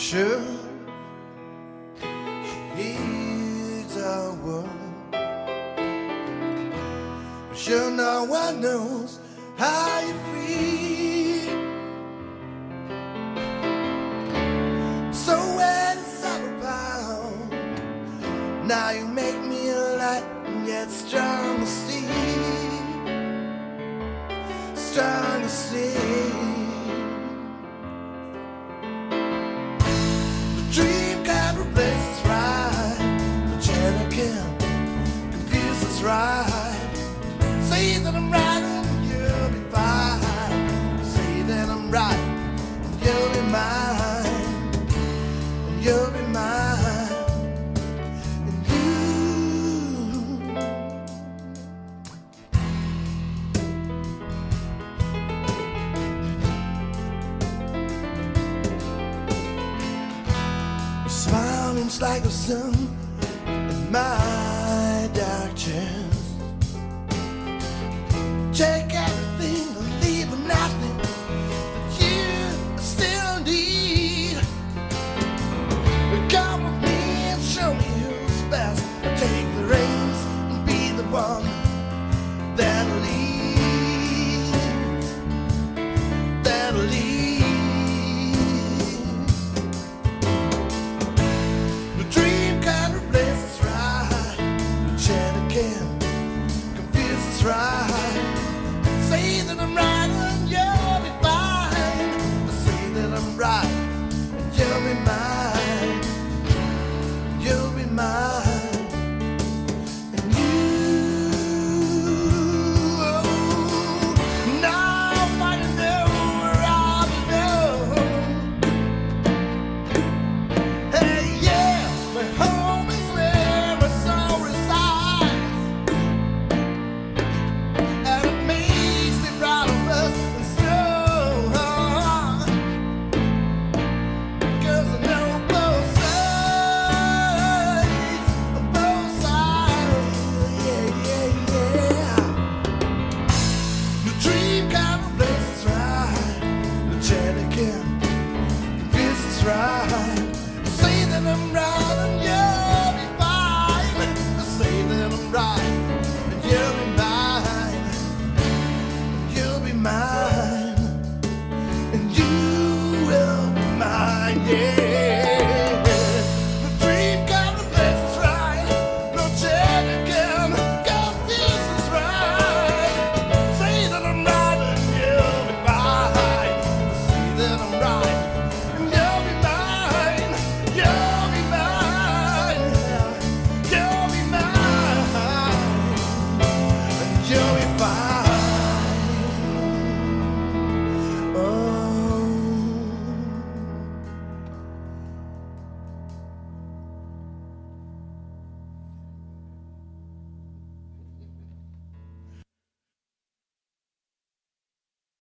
Sure, he's our world. But sure, no one knows how you feel. So when it's all about, now you make me light and yet strong as steel, strong as steel. Right. Say that I'm right and you'll be fine. Say that I'm right and you'll be mine. And you'll be mine. And you. Your smile looks like the sun in my dark chest. Take everything and leave nothing that you still need. Come with me and show me who's best. Take the reins and be the one that leads, that leads. The dream can't replace us right. The chant again confuse us right. Say that I'm right and you'll be fine. Say that I'm right and you'll be mine. You'll be mine. And you. Now I know where I'll know. Hey, yeah, my home is where my soul resides. And it makes me proud of us and strong, because I know both sides, yeah, yeah, yeah. The dream can't replace us right. The chant again convince us right. Say that I'm right.